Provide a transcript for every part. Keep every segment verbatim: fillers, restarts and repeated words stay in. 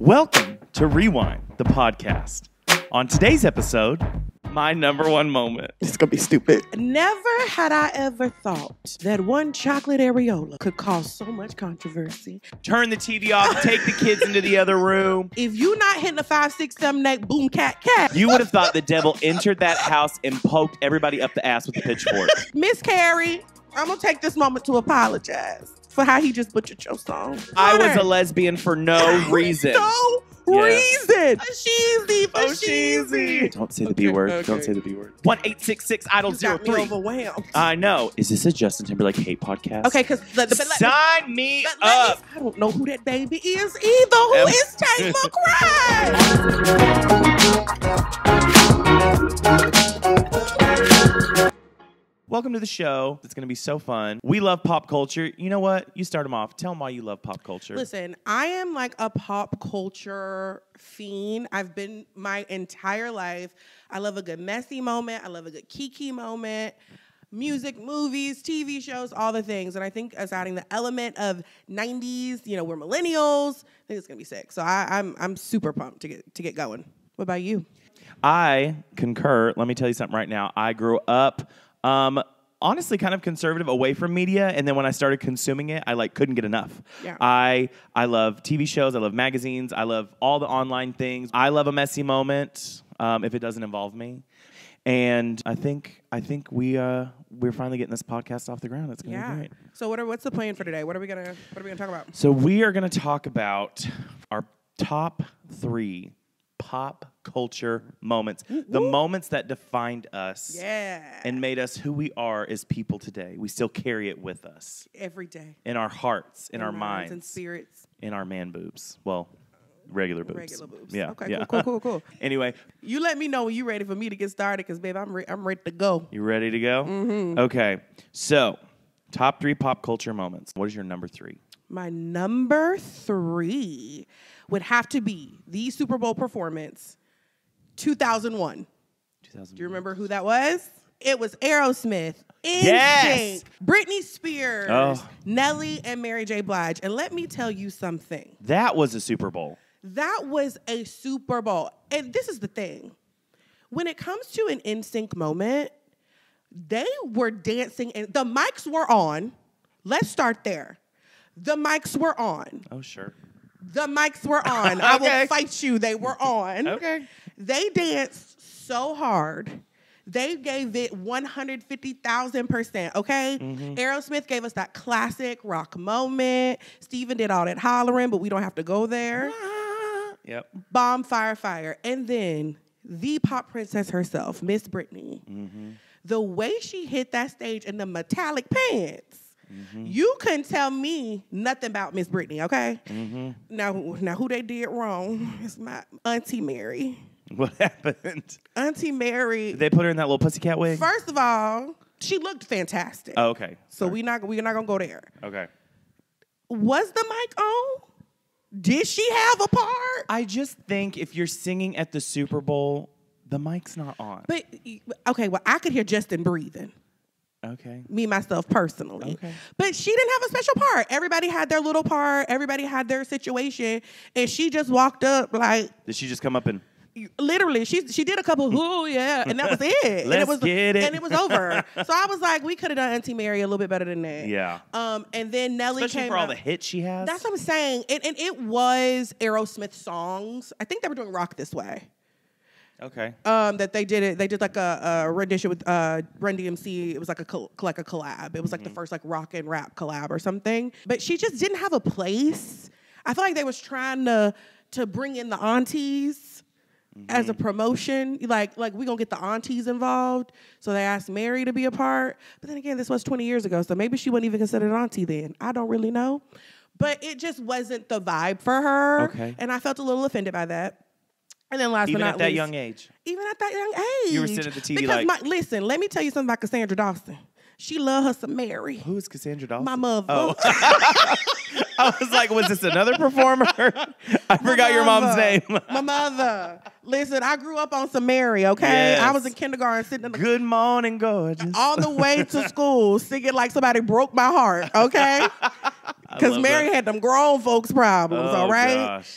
Welcome to Rewind, the podcast. On today's episode, my number one moment. It's gonna be stupid. Never had I ever thought that one chocolate areola could cause so much controversy. Turn the T V off, take the kids into the other room. If you not hitting a five, six, seven, eight, boom, cat, cat. You would have thought the devil entered that house and poked everybody up the ass with a pitchfork. Miss Carrie, I'm gonna take this moment to apologize for how he just butchered your song. I was a lesbian for no reason. No Yes. reason. Fashizy, Oh, fashizy. cheesy. Don't say the B Okay, word. okay. Don't say the B word. one eight six six idol You zero got me three. overwhelmed. I know. Is this a Justin Timberlake hate podcast? Okay, because the, the, but let- Sign me But let up. me- I don't know who that baby is either. Who Em- is Tate McRae? Welcome to the show. It's going to be so fun. We love pop culture. You know what? You start them off. Tell them why you love pop culture. Listen, I am like a pop culture fiend. I've been my entire life. I love a good messy moment. I love a good kiki moment. Music, movies, T V shows, all the things. And I think as adding the element of nineties, you know, we're millennials, I think it's gonna be sick. So I, I'm I'm super pumped to get to get going. What about you? I concur. Let me tell you something right now. I grew up, um, honestly, kind of conservative, away from media, and then when I started consuming it, I like couldn't get enough. Yeah. I I love T V shows. I love magazines. I love all the online things. I love a messy moment um, if it doesn't involve me. And I think I think we uh, we're finally getting this podcast off the ground. It's gonna Yeah. be great. So what are what's the plan for today? What are we gonna what are we gonna talk about? So we are going to talk about our top three pop culture moments, the moments that defined us Yeah. and made us who we are as people today. We still carry it with us Every day. in our hearts, in, In our minds, and spirits. in our man boobs. Well, regular boobs. Regular boobs. Yeah. Okay, yeah. cool, cool, cool, cool. Anyway, You let me know when you're ready for me to get started, because, babe, I'm, re- I'm ready to go. you ready to go? Mm-hmm. Okay. So, top three pop culture moments. What is your number three? My number three would have to be the Super Bowl performance, two thousand one. two thousand. Do you remember who that was? It was Aerosmith, N Sync, Yes! Britney Spears, Oh. Nelly, and Mary J. Blige. And let me tell you something. That was a Super Bowl. That was a Super Bowl. And this is the thing. When it comes to an N Sync moment, they were dancing and the mics were on. Let's start there. The mics were on. Oh, sure. The mics were on. I Okay. will fight you. They were on. Okay. They danced so hard. They gave it one hundred fifty thousand percent, okay? Mm-hmm. Aerosmith gave us that classic rock moment. Steven did all that hollering, but we don't have to go there. Yep. Bomb, fire, fire. And then the pop princess herself, Miss Britney. Mm-hmm. The way she hit that stage in the metallic pants, Mm-hmm. you couldn't tell me nothing about Miss Britney, okay? Mm-hmm. Now, now who they did wrong is my Auntie Mary. What happened? Auntie Mary. Did they put her in that little pussycat wig? First of all, she looked fantastic. Oh, okay. So Sorry. we not we're not gonna go there. Okay. Was the mic on? Did she have a part? I just think if you're singing at the Super Bowl, the mic's not on. But okay, well, I could hear Justin breathing. Okay. Me, myself, personally. Okay. But she didn't have a special part. Everybody had their little part. Everybody had their situation. And she just walked up like, Did she just come up and... literally, she she did a couple, ooh, yeah, and that was it. and Let's it was, get it. And it was over. So I was like, we could have done Auntie Mary a little bit better than that. Yeah. Um, and then Nelly Especially came for all out. the hits she has. That's what I'm saying. And, and it was Aerosmith songs. I think they were doing Rock This Way. Okay. Um, that they did it. They did like a, a rendition with uh, Run D M C. It was like a col- like a collab. It was like Mm-hmm. the first like rock and rap collab or something. But she just didn't have a place. I feel like they was trying to to bring in the aunties Mm-hmm. as a promotion. Like like we gonna get the aunties involved. So they asked Mary to be a part. But then again, this was twenty years ago, so maybe she wasn't even considered auntie then. I don't really know. But it just wasn't the vibe for her. Okay. And I felt a little offended by that. And then last Even but not at that least, young age. even at that young age. You were sitting at the T V because like- my, listen, let me tell you something about Cassandra Dawson. She loved her some Mary. Who is Cassandra Dawson? My mother. Oh. I was like, was this another performer? I forgot your mom's name. My mother. Listen, I grew up on some Mary, okay? Yes. I was in kindergarten sitting in the, Good morning, gorgeous. on the way to school singing like somebody broke my heart, okay? Because love Mary that. had them grown folks problems, Oh, all right? gosh.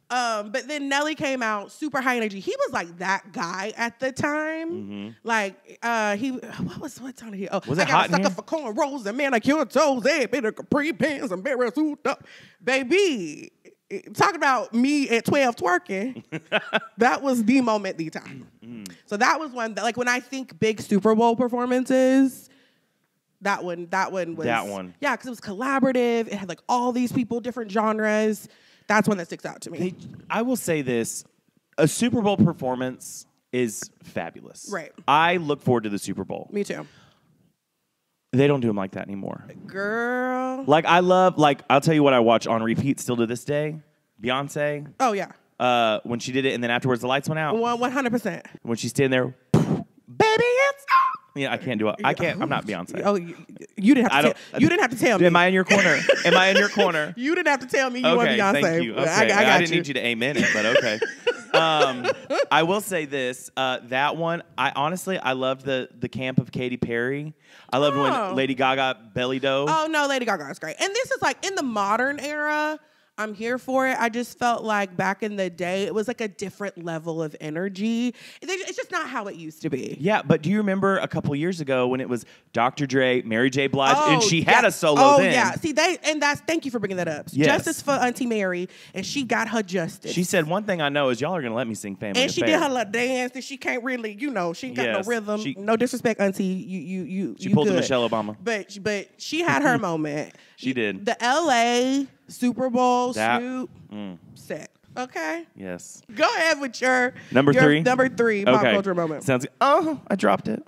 Um, but then Nelly came out, super high energy. He was like that guy at the time. Mm-hmm. Like uh, he, what was what time did he? Oh, Was I it got hot a in sucker here? for cornrows and manicure toes, eh? Better capri pants and better suit up, baby. Talking about me at twelve twerking, that was the moment, the time. Mm. So that was one that, like, when I think big Super Bowl performances, that one, that one was That one. Yeah, because it was collaborative. It had like all these people, different genres. That's one that sticks out to me. They, I will say this: a Super Bowl performance is fabulous. Right. I look forward to the Super Bowl. Me too. They don't do them like that anymore. Girl. Like I love, like I'll tell you what I watch on repeat still to this day. Beyonce, Oh yeah. uh, when she did it, and then afterwards the lights went out. One one hundred percent. When she's standing there, baby, it's on. Yeah, I can't do it. I can't. I'm not Beyonce. Oh, you, you didn't I have to. don't- Tell, you didn't have to tell me. Am I in your corner? Am I in your corner? You didn't have to tell me you Okay, want Beyonce. thank you. Okay, I, I got didn't you. need you to amen it, but okay. um, I will say this: uh, that one, I honestly, I loved the the camp of Katy Perry. I loved Oh. when Lady Gaga belly dove. Oh no, Lady Gaga is great. And this is like in the modern era. I'm here for it. I just felt like back in the day, it was like a different level of energy. It's just not how it used to be. Yeah, but do you remember a couple years ago when it was Doctor Dre, Mary J. Blige, and she had yeah. a solo Oh then? yeah, see they and that's thank you for bringing that up. Yes. Justice for Auntie Mary, and she got her justice. She said, one thing I know is y'all are going to let me sing Family and she Affair. did her little dance, and she can't really, you know, she ain't got Yes, no rhythm. she- no disrespect, Auntie. You you you. She you pulled a good. Michelle Obama. But but she had her moment. She did. The L A Super Bowl, That- Snoop, Mm, set. Okay. yes. Go ahead with your Number your three? Number three pop Okay. culture moment. Sounds good. Oh, I dropped it.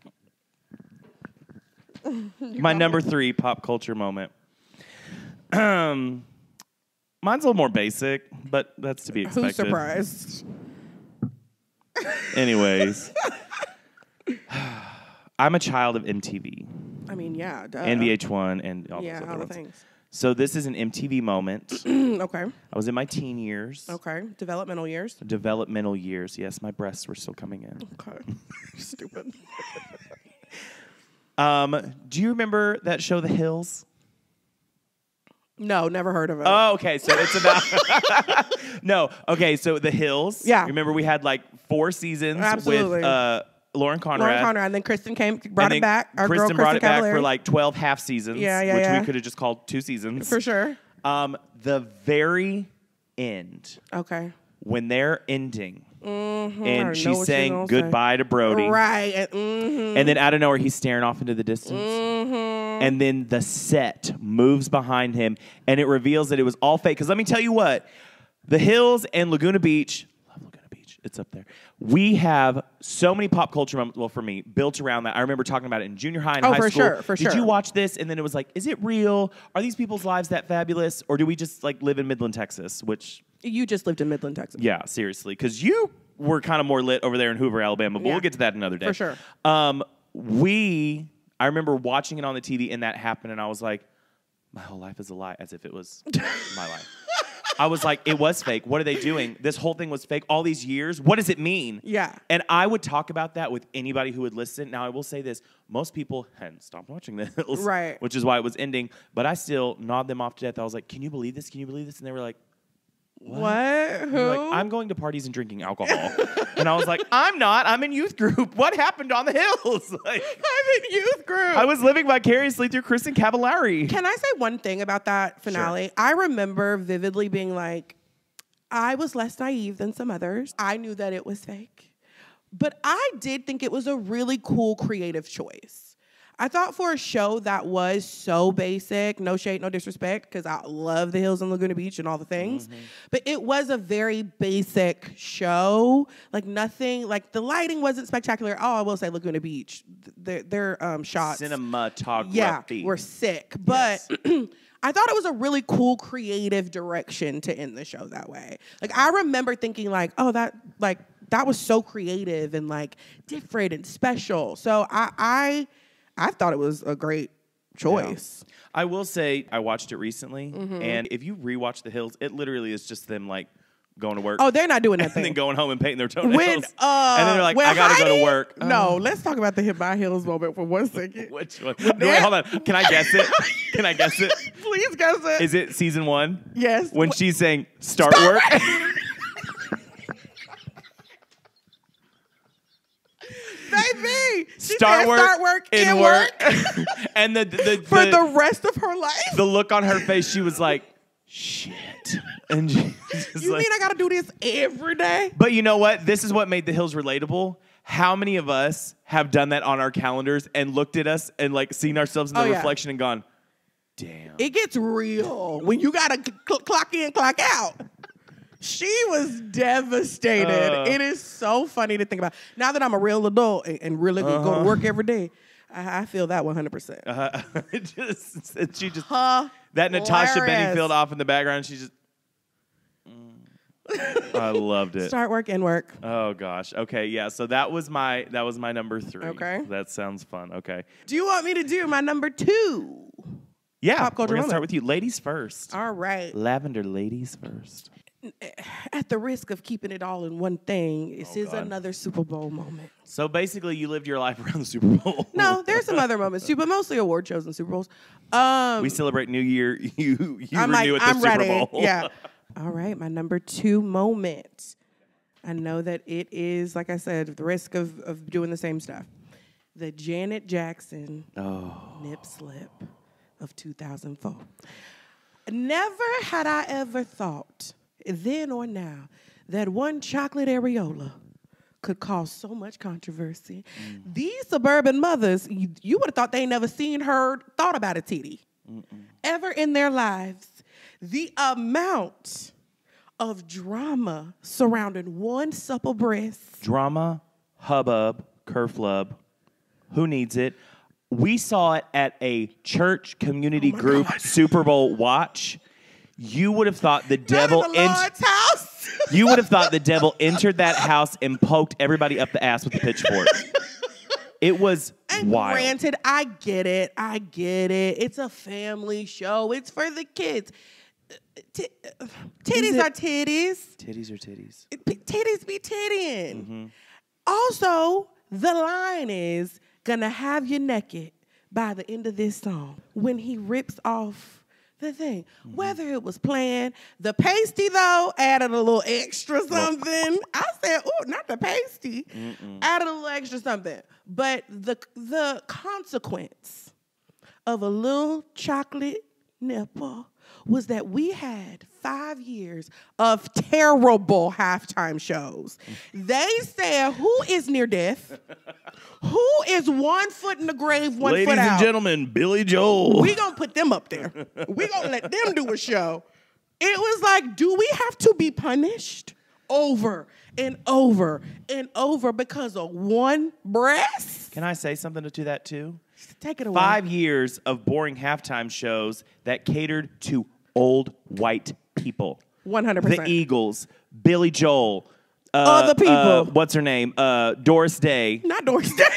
My number three pop culture moment. Um, mine's a little more basic, but that's to be expected. Who's surprised? Anyways, I'm a child of M T V I mean, yeah, duh. and V H one and all Yeah, those all other the ones. things. So this is an M T V moment. Okay. I was in my teen years, Okay. Developmental years. developmental years. Yes, my breasts were still coming in. Okay. Stupid. Um, do you remember that show, The Hills? No, never heard of it. Oh, okay. So it's about no. Okay, so The Hills. Yeah. Remember we had like four seasons Absolutely. with uh, Lauren Conrad. Lauren Conrad, and then Kristen came, brought and it then back. Our Kristen girl, brought Kristen it back Cavallari. for like twelve half seasons. Yeah, yeah, which yeah. we could have just called two seasons. For sure. Um, the very end Okay. when they're ending Mm-hmm. I and know she's what you're saying gonna say. goodbye to Brody. Right. And, mm-hmm. And then out of nowhere, he's staring off into the distance. Mm-hmm. And then the set moves behind him, and it reveals that it was all fake. Because let me tell you what, The Hills and Laguna Beach, love Laguna Beach, it's up there. We have so many pop culture moments, well, for me, built around that. I remember talking about it in junior high and Oh, high for school. sure, for Did sure. you watch this? And then it was like, is it real? Are these people's lives that fabulous? Or do we just like live in Midland, Texas? Which, You just lived in Midland, Texas. yeah, seriously. Because you were kind of more lit over there in Hoover, Alabama. But Yeah. we'll get to that another day. For sure. Um, we, I remember watching it on the T V and that happened, and I was like, my whole life is a lie, as if it was my life. I was like, it was fake. What are they doing? This whole thing was fake all these years. What does it mean? Yeah. And I would talk about that with anybody who would listen. Now, I will say this. Most people hadn't stopped watching The Hills. Right. Which is why it was ending. But I still gnawed them off to death. I was like, can you believe this? Can you believe this? And they were like, What? what? Who? They were like, I'm going to parties and drinking alcohol. And I was like, I'm not. I'm in youth group. What happened on The Hills? Like, I'm in youth group. I was living vicariously through Kristen Cavallari. Can I say one thing about that finale? I remember vividly being like, I was less naive than some others. I knew that it was fake. But I did think it was a really cool creative choice. I thought for a show that was so basic, no shade, no disrespect, because I love The Hills and Laguna Beach and all the things, Mm-hmm. but it was a very basic show. Like nothing, like the lighting wasn't spectacular. Oh, I will say Laguna Beach, their, their um, shots. Cinematography. Yeah, we're sick. But I thought it was a really cool creative direction to end the show that way. Like I remember thinking like, oh, that like that was so creative and like different and special. So I I I thought it was a great choice. Yeah. I will say I watched it recently, Mm-hmm. and if you rewatch The Hills, it literally is just them like going to work. Oh, they're not doing that and thing. then going home and painting their toenails. When, uh, and then they're like, when I gotta go Heidi- to work. No, Oh. let's talk about the hit by heels moment for one second. Which one? No, wait, hold on. Can I guess it? Can I guess it? Please guess it. Is it season one? Yes. When she's saying, start, work? start said work, start work, in and work. work. And the, the, For the, the rest of her life? the look on her face, she was like, shit. And she just You like, mean I got to do this every day? but you know what? This is what made the Hills relatable. How many of us have done that on our calendars and looked at us and like seen ourselves in the Oh, yeah. reflection and gone, damn. It gets real when you got to cl- clock in, clock out. She was devastated. Uh. It is so funny to think about. Now that I'm a real adult and, and really Uh-huh. go to work every day, I, I feel that one hundred percent. Uh, it just, it- she just, Huh? that Natasha Hilarious. Bedingfield off in the background, she just, mm. I loved it. Start work and work. Oh gosh. Okay. Yeah. So that was my that was my number three. Okay. That sounds fun. Okay. Do you want me to do my number two? Yeah. Pop culture we're gonna start moment. with you, ladies first. All right. Lavender, ladies first. At the risk of keeping it all in one thing, this Oh, is God. another Super Bowl moment. So basically, you lived your life around the Super Bowl. No, there's some other moments too, but mostly award shows and Super Bowls. Um, We celebrate New Year. You you I'm renew like, at the I'm Super ready. Bowl. Yeah. All right, my number two moment. I know that it is, like I said, the risk of, of doing the same stuff. The Janet Jackson Oh. nip slip of two thousand four. Never had I ever thought, then or now, that one chocolate areola could cause so much controversy. Mm. These suburban mothers, you, you would have thought they ain't never seen, heard, thought about a titty Mm-mm. ever in their lives. The amount of drama surrounding one supple breast. Drama, hubbub, kerflub. Who needs it? We saw it at a church community Oh my group God. Super Bowl watch. You would have thought the devil Not in the ent- Lord's house. you would have thought the devil entered that house and poked everybody up the ass with a pitchfork. It was And wild. granted, I get it. I get it. It's a family show. It's for the kids. T- titties it- are titties. Titties are titties. P- titties be tittying. Mm-hmm. Also, the line is gonna have you naked by the end of this song when he rips off the thing. Mm-hmm. Whether it was planned, the pasty though added a little extra something. I said, "Oh, not the pasty." Mm-mm. Added a little extra something, but the the consequence of a little chocolate nipple was that we had five years of terrible halftime shows. They said, who is near death? Who is one foot in the grave, one Ladies foot out? and gentlemen, Billy Joel. We gonna put them up there. We gonna let them do a show. It was like, do we have to be punished over and over and over because of one breast? Can I say something to that too? Take it away. Five years of boring halftime shows that catered to old white people. one hundred The percent. Eagles, Billy Joel, uh, Other people. uh, what's her name? Uh, Doris Day. Not Doris Day.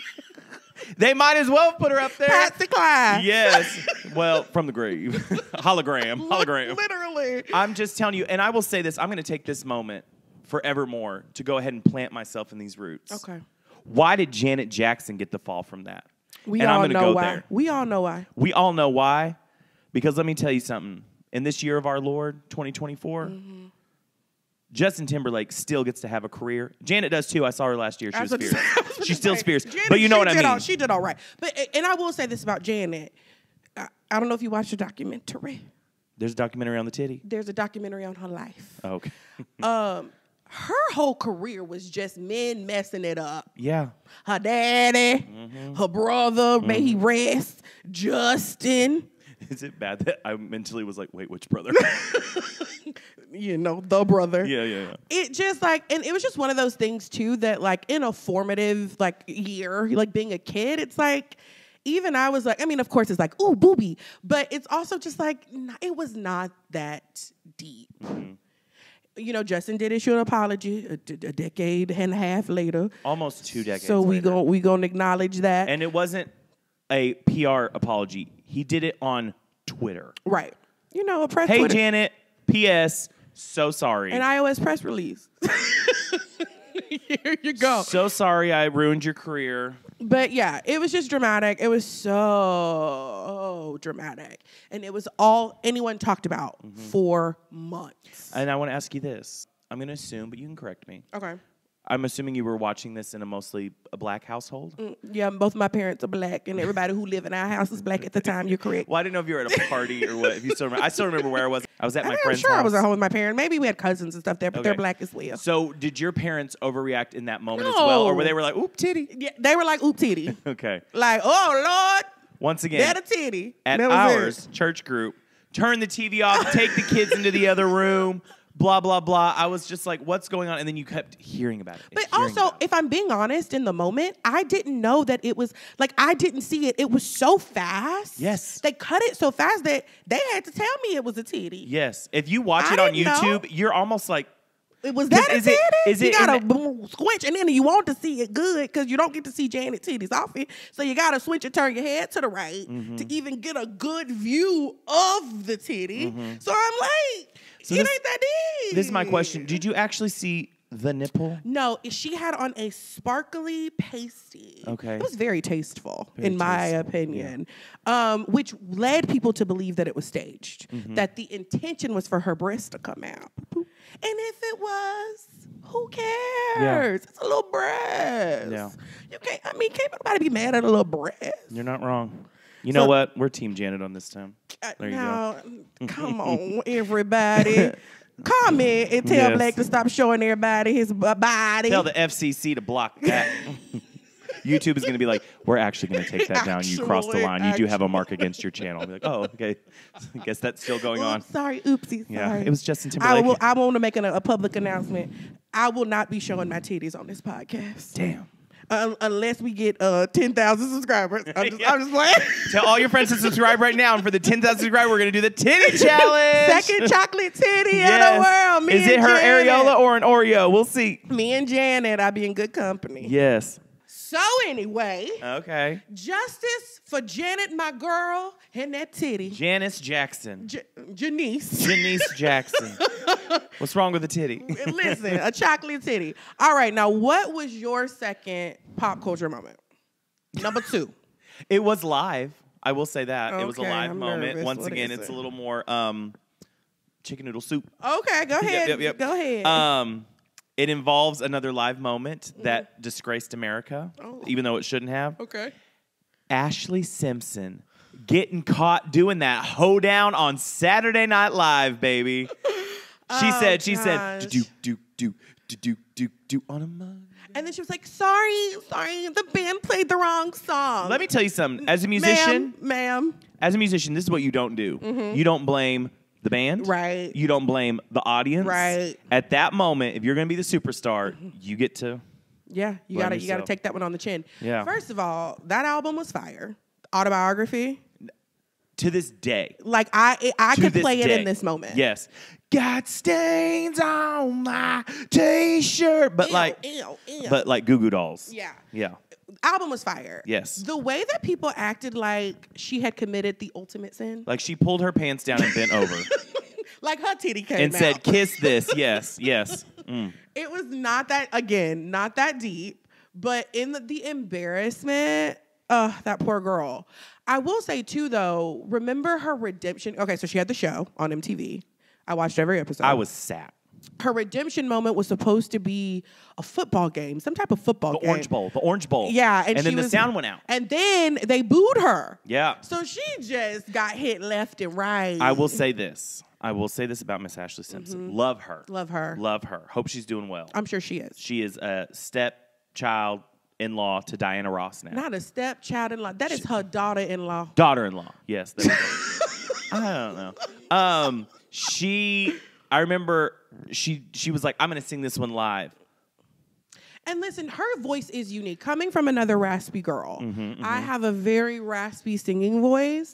They might as well put her up there. Patsy Cline. Yes. Well, from the grave. Hologram. Hologram. Literally. I'm just telling you, and I will say this, I'm going to take this moment forevermore to go ahead and plant myself in these roots. Okay. Why did Janet Jackson get the fall from that? We And I'm all gonna know go why. there. We all know why. We all know why. Because let me tell you something. In this year of our Lord, twenty twenty-four, Mm-hmm. Justin Timberlake still gets to have a career. Janet does too. I saw her last year. She was I was fierce. about to say- I was about She's to still say, fierce. Janet, But you know she what I did mean. all- she did all right. But and I will say this about Janet. I, I don't know if you watched the documentary. There's a documentary on the titty. There's a documentary on her life. Oh, okay. Um, her whole career was just men messing it up. Yeah. Her daddy, Mm-hmm. her brother, may he rest, Justin. Is it bad that I mentally was like, wait, which brother? You know, the brother. yeah, yeah, yeah. It just like, and it was just one of those things too that like in a formative like year, like being a kid, it's like, even I was like, I mean, of course it's like, ooh, booby, but it's also just like, n- it was not that deep. Mm-hmm. You know, Justin did issue an apology a, d- a decade and a half later. Almost two decades So we later. gon' we gonna acknowledge that. And it wasn't a P R apology. He did it on Twitter. Right. You know, a press Hey, Twitter. Janet, P S So sorry. An iOS press release. Here you go. So sorry I ruined your career. But yeah, it was just dramatic. It was so dramatic. And it was all anyone talked about Mm-hmm. for months. And I want to ask you this. I'm going to assume, but you can correct me. Okay. I'm assuming you were watching this in a mostly a black household? Mm, yeah, both my parents are black, and everybody who lived in our house is black at the time. You're correct. Well, I didn't know if you were at a party or what. If you still remember. I still remember where I was. I was at my I'm friend's sure house. I was at home with my parents. Maybe we had cousins and stuff there, but they're Okay. black as well. So did your parents overreact in that moment as No. well? Or were they were like, oop, titty? Yeah, they were like, oop titty. Okay. Like, oh, Lord, Once again, that a titty. at That was ours it. church group, turn the T V off, take the kids into the other room, blah, blah, blah. I was just like, what's going on? And then you kept hearing about it. and But hearing also, about it. if I'm being honest, in the moment, I didn't know that it was, like, I didn't see it. It was so fast. Yes. They cut it so fast that they had to tell me it was a titty. Yes. If you watch I it on didn't know. YouTube, you're almost like, It was that a Is it- titty? is it you in gotta the- boom, squinch, and then you want to see it good because you don't get to see Janet titties often. So you gotta switch and turn your head to the right Mm-hmm. to even get a good view of the titty. So I'm like, So it this- ain't that deep. this is my question. Did you actually see the nipple? No, she had on a sparkly pasty. Okay. It was very tasteful, Very in my tasteful, opinion, um, which led people to believe that it was staged, Mm-hmm. that the intention was for her breast to come out. And if it was, who cares? It's a little breast. Yeah. You can't, I mean, can't nobody be mad at a little breast. You're not wrong. You So- know what? We're Team Janet on this time. Uh, There you now, come on, everybody. Comment and tell Yes. Blake to stop showing everybody his b- body. Tell the F C C to block that. YouTube is going to be like, we're actually going to take that down. You crossed the Actually, line. You do have a mark against your channel. I'll be like, oh, okay. I guess that's still going on. Oops, sorry, oopsie, Yeah, sorry. it was Justin I Timberlake. will. I want to make an, a public announcement. I will not be showing my titties on this podcast. Damn. Uh, unless we get uh, ten thousand subscribers. I'm just, Yeah. I'm just playing. Tell all your friends to subscribe right now. And for the ten thousand subscribers, we're going to do the titty challenge. Second chocolate titty Yes. in the world. Me Is it and her Janet. areola or an Oreo? We'll see. Me and Janet, I be in good company. Yes. So anyway, Okay. justice for Janet, my girl, and that titty. Janice Jackson. J- Janice. Janice Jackson. What's wrong with the titty? Listen, a chocolate titty. All right, now what was your second pop culture moment? Number two. It was live. I will say that. It was a Okay, live I'm moment. nervous. Once What again, is it's it? a little more um, chicken noodle soup. Okay, go ahead. Yep, yep, yep. Go ahead. Um, it involves another live moment that disgraced America, Oh. even though it shouldn't have. okay. Ashley Simpson getting caught doing that hoedown on Saturday Night Live, baby. She Oh, said, she gosh. said, do do do do do do do on a Monday. And then she was like, sorry, sorry, the band played the wrong song. Let me tell you something. As a musician, Ma'am, ma'am. as a musician, this is what you don't do. You don't blame the band. Right. You don't blame the audience. Right. At that moment, if you're going to be the superstar, you get to. Yeah, you Blame gotta you gotta yourself. take that one on the chin. Yeah. First of all, that album was fire. Autobiography. To this day. Like I I To could this play it day. in this moment. Yes. Got stains on my t-shirt. But Ew, like, ew, ew. but like Goo Goo Dolls. Yeah. Yeah. Album was fire. Yes. The way that people acted like she had committed the ultimate sin. Like she pulled her pants down and bent over Like her titty came and out. said, kiss this. Yes. Yes. Mm. It was not that, again, not that deep, but in the, the embarrassment, uh, that poor girl. I will say, too, though, remember her redemption? Okay, so she had the show on M T V. I watched every episode. I was sad. Her redemption moment was supposed to be a football game, some type of football The game. Orange Bowl. The Orange Bowl. Yeah. And, And she then the was- sound went out. And then they booed her. Yeah. So she just got hit left and right. I will say this. I will say this about Miss Ashley Simpson. Love her. Love her. Love her. Hope she's doing well. I'm sure she is. She is a stepchild in law to Diana Ross now. Not a stepchild-in-law. That is her daughter-in-law. Daughter-in-law. Yes. There we go. I don't know. Um, she. I remember she. She was like, "I'm going to sing this one live." And listen, her voice is unique. Coming from another raspy girl, Mm-hmm, I have a very raspy singing voice.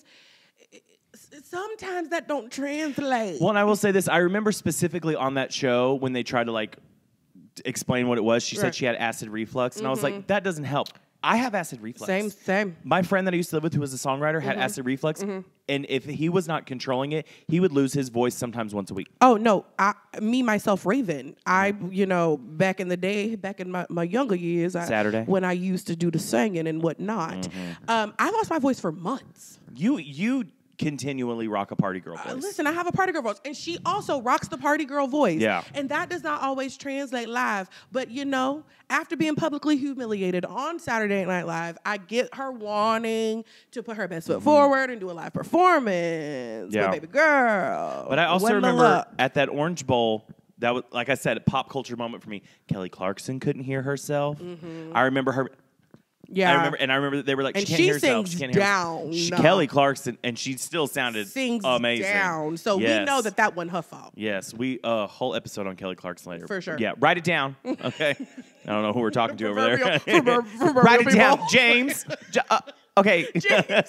Sometimes that don't translate. Well, and I will say this. I remember specifically on that show when they tried to like t- explain what it was. She Right. said she had acid reflux, and I was like, "That doesn't help." I have acid reflux. Same, same. My friend that I used to live with, who was a songwriter, had acid reflux, and if he was not controlling it, he would lose his voice sometimes once a week. Oh no, I, me myself, Raven. I, you know, back in the day, back in my, my younger years, I, Saturday. when I used to do the singing and whatnot, um, I lost my voice for months. You you continually rock a party girl voice. Uh, listen, I have a party girl voice, and she also rocks the party girl voice. Yeah. And that does not always translate live. But, you know, after being publicly humiliated on Saturday Night Live, I get her wanting to put her best foot mm-hmm. forward and do a live performance. Yeah. But baby girl. But I also Wasn't remember at that Orange Bowl, that was, like I said, a pop culture moment for me. Kelly Clarkson couldn't hear herself. Mm-hmm. I remember her... Yeah, I remember, and I remember that they were like, and she can't she hear herself. sings She can't hear down. She, no. Kelly Clarkson, and she still sounded sings amazing. down. So yes. we know that that wasn't her fault. Yes, we a uh, whole episode on Kelly Clarkson later. For sure. Yeah, write it down. Okay. I don't know who we're talking to over there. Proverbial, proverbial write it people. down, James. J- uh, okay. James.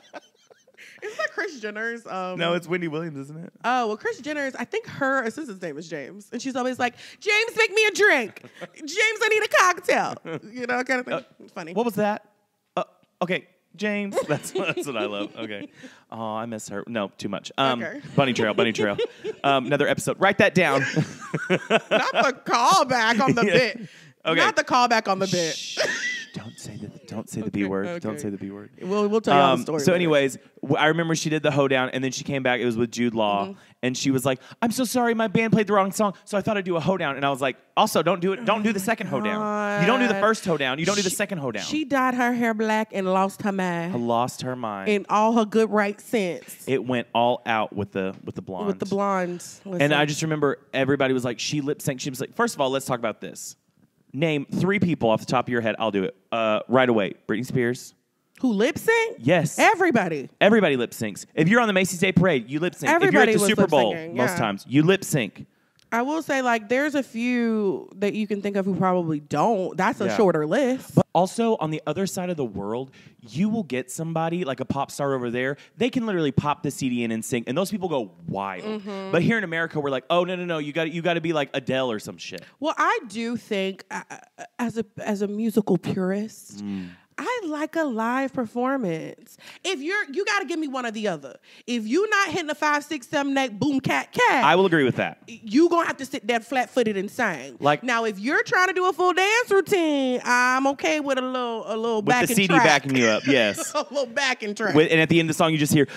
Is that Kris Jenner's? Um, no, it's Wendy Williams, isn't it? Oh, well, Kris Jenner's, I think her assistant's name is James. And she's always like, James, make me a drink. James, I need a cocktail. You know, kind of thing. Uh, it's funny. What was that? Uh, okay, James. That's, that's what I love. Okay. Oh, I miss her. No, too much. Um, Okay. Bunny Trail, Bunny Trail. Um, another episode. Write that down. Not the callback on the Yeah. bit. Okay. Not the callback on the bit. Shh. Don't say the don't say the B word. okay. Don't say the B word. We'll, we'll tell you all Um, the story. so, later. anyways, w- I remember she did the hoedown, and then she came back. It was with Jude Law, Mm-hmm. and she was like, "I'm so sorry, my band played the wrong song, so I thought I'd do a hoedown." And I was like, "Also, don't do it. Don't do the second hoedown. You don't do the first hoedown. You don't do the She- second hoedown." She dyed her hair black and lost her I mind lost her mind. in all her good right sense. It went all out with the with the blonde. With the blondes. And I just remember everybody was like, she lip synced. She was like, first of all, let's talk about this. Name three people off the top of your head. I'll do it uh, right away. Britney Spears. Who lip sync? Yes. Everybody. Everybody lip syncs. If you're on the Macy's Day Parade, you lip sync. Everybody if you're was at the Super Bowl, lip-syncing, most yeah. times, you lip sync. I will say, like, there's a few that you can think of who probably don't. That's a Yeah. shorter list. But also, on the other side of the world, you will get somebody like a pop star over there. They can literally pop the C D in and sing, and those people go wild. Mm-hmm. But here in America, we're like, oh, no, no, no, you got you got to be like Adele or some shit. Well, I do think, uh, uh, as a as a musical purist, Mm. I like a live performance. If you're, you got to give me one or the other. If you're not hitting a five, six, seven, eight, boom, cat, cat, I will agree with that. you gonna have to sit there flat-footed and sing. Like- now, if you're trying to do a full dance routine, I'm okay with a little, a little With backing the C D track. backing you up, yes. a little backing track. With, and at the end of the song, you just hear,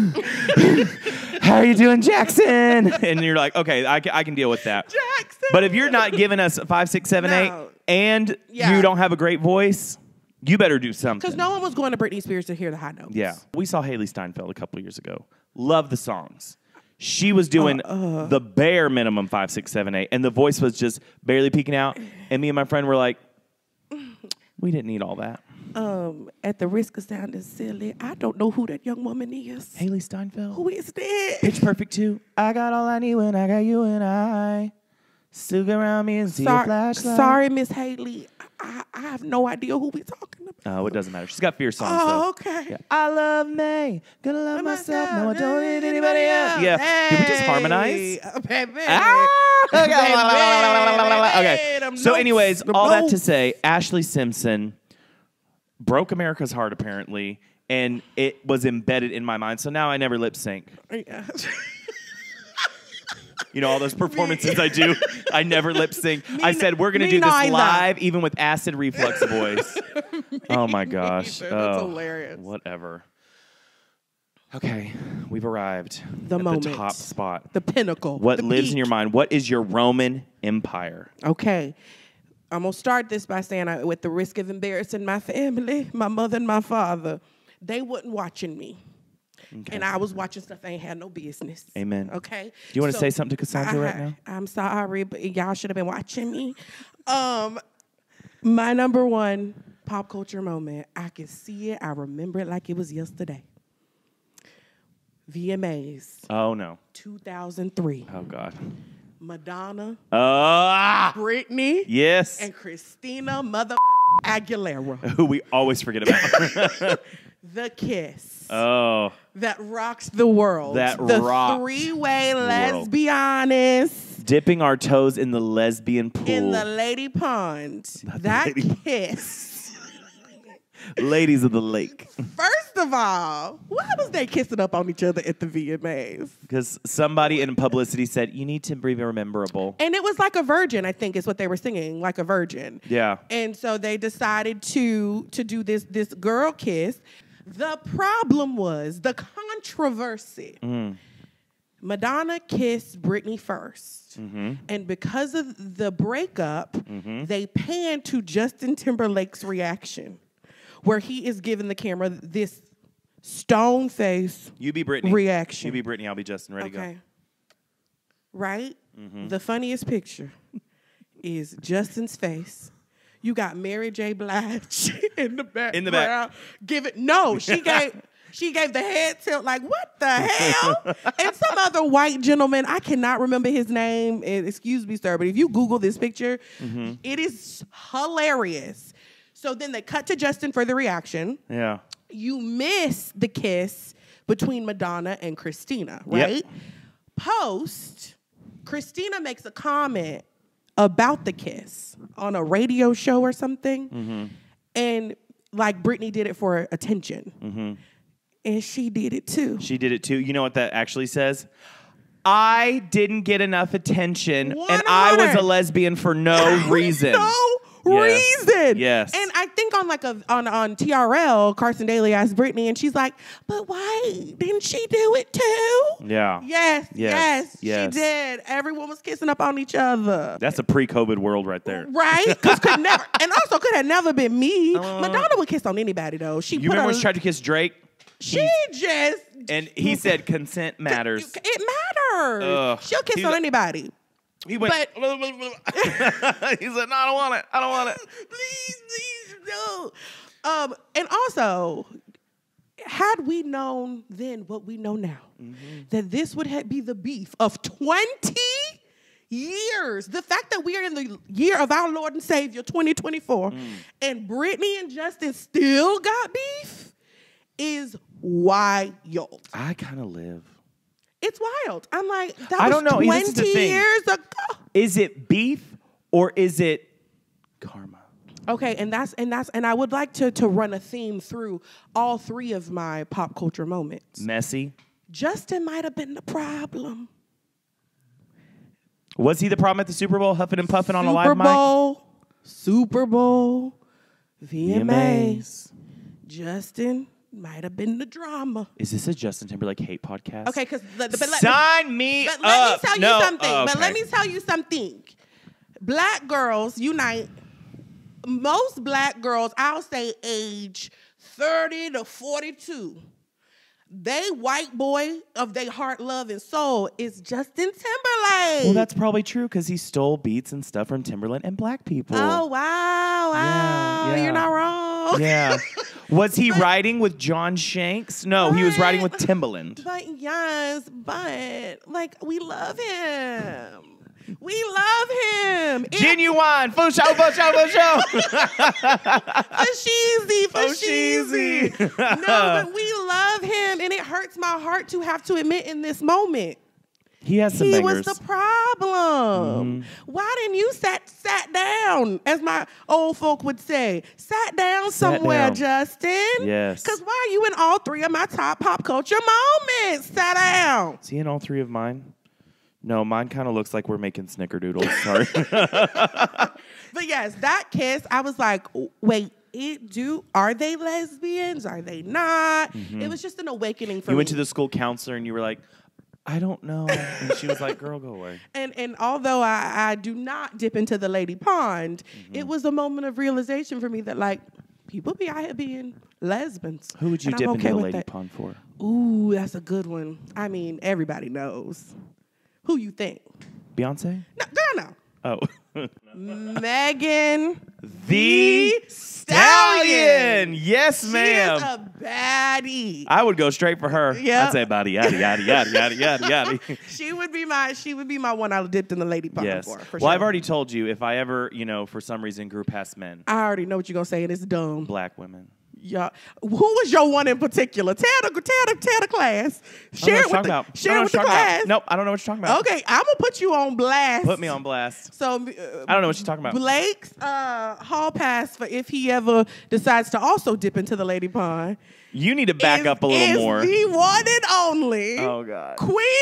"How are you doing, Jackson?" And you're like, "Okay, I can, I can deal with that." Jackson. But if you're not giving us five, six, seven, eight, No. and Yeah. you don't have a great voice, you better do something. Because no one was going to Britney Spears to hear the high notes. Yeah, we saw Haley Steinfeld a couple years ago. Love the songs. She was doing Uh, uh. the bare minimum five, six, seven, eight, and the voice was just barely peeking out. And me and my friend were like, "We didn't need all that." Um, at the risk of sounding silly, I don't know who that young woman is. Haley Steinfeld. Who is that? Pitch Perfect two. I got all I need when I got you and I. Stick around me and see your Sorry, flashlight. sorry, Miss Haley. I, I have no idea who we're talking about. Oh, it doesn't matter. She's got fierce songs, Oh, though. okay. Yeah. I love me. Gonna love myself. No, I Myself, don't need anybody else. Yeah. Can we just harmonize? Hey, uh, baby. Ah! Baby, Okay. them So, notes, anyways, them all that to notes. say, Ashley Simpson broke America's heart, apparently, and it was embedded in my mind. So now I never lip sync. Yeah. You know, all those performances I do, I never lip sync. I Me- said, we're going to me do this neither. live, even with acid reflux voice. Oh, my gosh. neither. That's Oh, hilarious. Whatever. Okay, we've arrived The at moment. the top spot. The pinnacle. What the lives peak. in your mind? What is your Roman Empire? Okay. I'm going to start this by saying, I, with the risk of embarrassing my family, my mother and my father, they wasn't watching me. Okay. And I was watching stuff I ain't had no business. Amen. Okay? Do you want to So, say something to Cassandra I- right now? I'm sorry, but y'all should have been watching me. Um, my number one pop culture moment, I can see it. I remember it like it was yesterday. V M As, Oh, no. two thousand three. Oh, God. Madonna, Ah! Britney, Yes. and Christina Mother Aguilera. Who we always forget about. The kiss Oh. that rocks the world. That the rocked three-way world. lesbianist Dipping our toes in the lesbian pool. in the lady pond. Not the That lady- kiss. Ladies of the lake. First of all, why was they kissing up on each other at the V M As? Because somebody in publicity said, you need to be rememberable. And it was like a virgin, I think is what they were singing, like a virgin. Yeah. And so they decided to to do this this girl kiss. The problem was the controversy. Mm. Madonna kissed Britney first. Mm-hmm. And because of the breakup, Mm-hmm. they panned to Justin Timberlake's reaction, where he is giving the camera this stone face You be Britney. reaction. You be Britney. I'll be Justin. Ready, Okay. go. Right? Mm-hmm. The funniest picture is Justin's face. You got Mary J. Blige in the background. In the back. Give it. No, she gave she gave the head tilt like, what the hell? And some other white gentleman, I cannot remember his name. and Excuse me, sir, but if you Google this picture, Mm-hmm. it is hilarious. So then they cut to Justin for the reaction. Yeah. You miss the kiss between Madonna and Christina, Yep. right? Post, Christina makes a comment about the kiss on a radio show or something. Mm-hmm. And like Britney did it for attention. Mm-hmm. And she did it too. She did it too. You know what that actually says? I didn't get enough attention, and I was a lesbian for no reason. No Yes. reason. Yes. And I think on like a on on T R L, Carson Daly asked Britney, and she's like, "But why didn't she do it too?" Yeah. Yes, yes, Yes, yes. she did. Everyone was kissing up on each other. That's a pre-COVID world right there. Right? Because could never, and also could have never been me. Uh, Madonna would kiss on anybody though. She You put remember a, when she tried to kiss Drake? she just And he said consent matters. It matters. Ugh. She'll kiss He's on a- anybody. He went. But- he said, "No, I don't want it. I don't want it." Please, please, no. Um, and also, had we known then what we know now, Mm-hmm. that this would ha- be the beef of twenty years, the fact that we are in the year of our Lord and Savior, twenty twenty-four, Mm. and Britney and Justin still got beef, is wild. I kind of live. It's wild. I'm like, that I was don't know. This is the twenty thing. years ago. Is it beef or is it karma? Okay, and that's and that's and I would like to to run a theme through all three of my pop culture moments. Messy. Justin might have been the problem. Was he the problem at the Super Bowl, huffing and puffing on a live Super Bowl, Super Bowl, V mic? M As. Justin might have been the drama. Is this a Justin Timberlake hate podcast? Okay, because but let, Sign me but up. let me tell you No. something. Oh, But let okay. me tell you something. Black girls unite. Most black girls, I'll say age thirty to forty-two. They white boy of their heart, love, and soul is Justin Timberlake. Well, that's probably true because he stole beats and stuff from Timberland and black people. Oh, wow, wow. Yeah, yeah. You're not wrong. Yeah. Was he riding with John Shanks? No, he was riding with Timbaland. But yes, but like we love him. We love him. It- Genuine. For show, for show, for show. For cheesy, for Oh, cheesy. cheesy. No, but we love him, and it hurts my heart to have to admit in this moment. He has some He bangers. was the problem. Why didn't you sat sat down, as my old folk would say? Sat down Sat somewhere, down. Justin. Yes. Because why are you in all three of my top pop culture moments? Sat down. Is he in all three of mine? No, mine kind of looks like we're making snickerdoodles. Sorry. But yes, that kiss, I was like, wait, it do are they lesbians? Are they not? It was just an awakening for You me. went to the school counselor and you were like, I don't know. And she was like, girl, go away. And and although I, I do not dip into the lady pond, Mm-hmm. it was a moment of realization for me that like people be out here being lesbians. Who would you and dip I'm into okay the with lady that. pond for? Ooh, that's a good one. I mean, everybody knows. Who you think? Beyonce? No, girl, Oh. no. Megan The Stallion. Yes, She is ma'am. a baddie. I would go straight for her. Yep. I'd say body, yada, yada, yada, yada, yada, yada. She would be my she would be my one I dipped in the lady pond Yes. for. for Well, sure. I've already told you if I ever, you know, for some reason grew past men, I already know what you're gonna say, and it's dumb. black women. Yeah. Who was your one in particular? Tell the tell the tell the class. I don't know Share what it you're with talking the, about. I don't share know it what with the you're talking class. about. Nope, I don't know what you're talking about. Okay, I'm gonna put you on blast. Put me on blast. So uh, I don't know what you're talking about. Blake's uh, hall pass for if he ever decides to also dip into the lady pond. You need to back is, up a little is more. the one and only Oh, God. Queen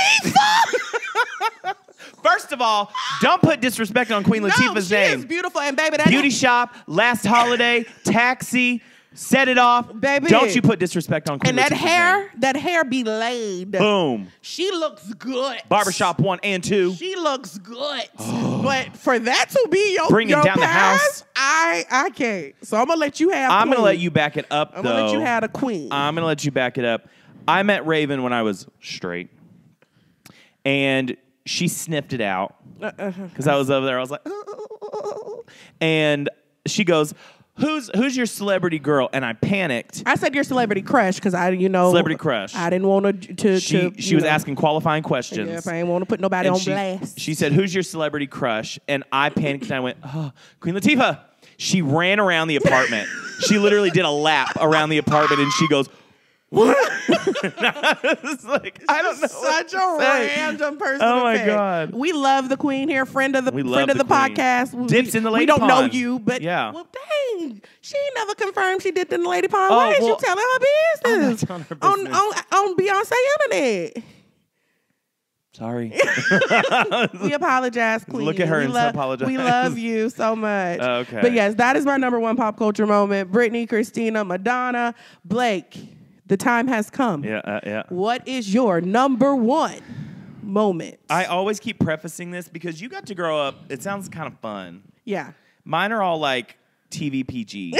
Latifah. First of all, don't put disrespect on Queen No, Latifah's she name. is beautiful, and baby, that Beauty Shop, Last Holiday, Taxi. Set it off. Baby. Don't you put disrespect on Queen And that Latifah's hair, name. that hair be laid. Boom. She looks good. Barbershop one and two. She looks good. But for that to be your, Bringing your down the past, house. I I can't. So I'm going to let you have I'm queen. going to let you back it up, I'm though. going to let you have a queen. I'm going to let you back it up. I met Raven when I was straight. And she sniffed it out. Because I was over there. I was like, oh. And she goes, Who's who's your celebrity girl? And I panicked. I said your celebrity crush because I, you know. Celebrity crush. I didn't want to. to She, to, she was know. asking qualifying questions. Yeah, if I didn't want to put nobody And on she, blast. she said, who's your celebrity crush? And I panicked and I went, oh, Queen Latifah. She ran around the apartment. She literally did a lap around the apartment and she goes, what? I was like, I don't know. Such a say. random person. Oh to my pick. God. We love the queen here, friend of the We friend love of the, the queen. podcast. We, Dips in the lady We don't pond. know you, but Yeah. well, dang, she ain't never confirmed she did in the lady pond. Oh, Why is well, you telling her I'm not business? telling her on business. on on Beyonce internet. Sorry. We apologize, queen. Look at her we and lo- apologize. We love you so much. Okay. But yes, that is my number one pop culture moment. Britney, Christina, Madonna, Blake. The time has come. Yeah, uh, yeah. What is your number one moment? I always keep prefacing this because you got to grow up. It sounds kind of fun. yeah. Mine are all like T V P G.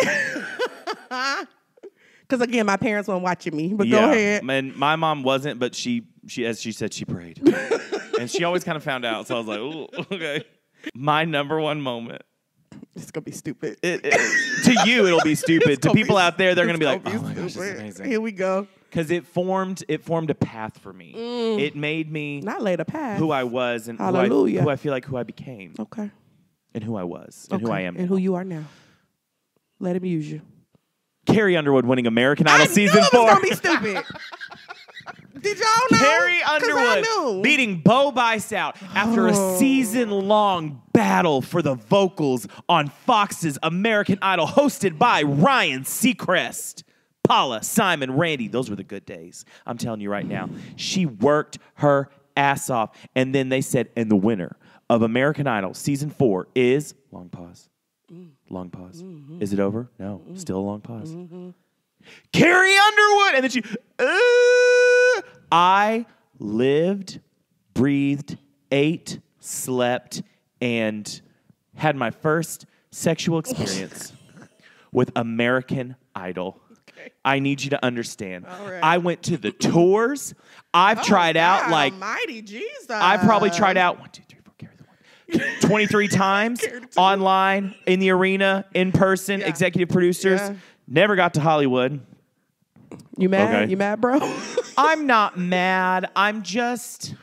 Because again, my parents weren't watching me. But Yeah. go ahead. And my mom wasn't, but she, she as she said, she prayed. And she always kind of found out. So I was like, ooh, okay. My number one moment. It's gonna be stupid. It, it, to you, it'll be stupid. It's To gonna people be- out there, they're it's going to be like, gonna oh my gosh, this is stupid. amazing. Here we go. Because it formed, it formed a path for me. It made me Not later path. who I was and who I, Hallelujah. who I feel like who I became Okay. and who I was and who Okay. I am and now. who you are now. Let him use you. Carrie Underwood winning American Idol I season knew it four. was gonna be stupid. Did y'all know? Carrie 'Cause I Underwood knew. beating Bo Bice out after Oh. a season-long battle for the vocals on Fox's American Idol, hosted by Ryan Seacrest. Paula, Simon, Randy, those were the good days. I'm telling you right now. She worked her ass off. And then they said, and the winner of American Idol season four is, long pause, long pause. Mm-hmm. Is it over? No, still a long pause. Carrie Underwood. And then she, uh, I lived, breathed, ate, slept, and had my first sexual experience with American Idol. I need you to understand. All right. I went to the tours. I've tried out God like, Almighty Jesus. I probably tried out one, two, three, four, carry the one. twenty-three times online, in the arena, in person, Yeah. executive producers. Yeah. Never got to Hollywood. You mad? Okay. You mad, bro? I'm not mad. I'm just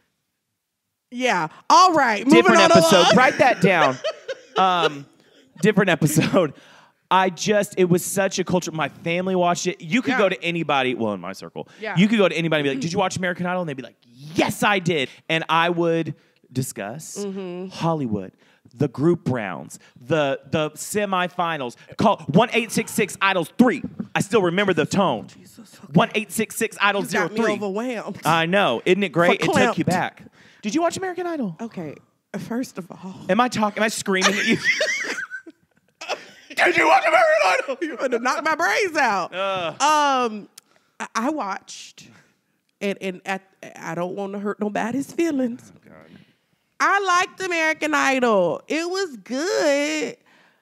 yeah. All right. Moving different on episode. along. Write that down. Um, different episode. I just, it was such a culture. My family watched it. You could Yeah. go to anybody, well, in my circle, Yeah. you could go to anybody and be like, did you watch American Idol? And they'd be like, yes, I did. And I would discuss Mm-hmm. Hollywood, the group rounds, the the semifinals. Call one eight six six Idols three. I still remember the tone. one eight six six Idols You zero got me three. overwhelmed. I know. Isn't it great? It took Verklempt. you back. Did you watch American Idol? Okay. First of all, Am I talking? Am I screaming at you? Did you watch American Idol? you would have knocked my brains out. Uh, Um, I, I watched, and and at, I don't want to hurt nobody's feelings. I liked American Idol. It was good.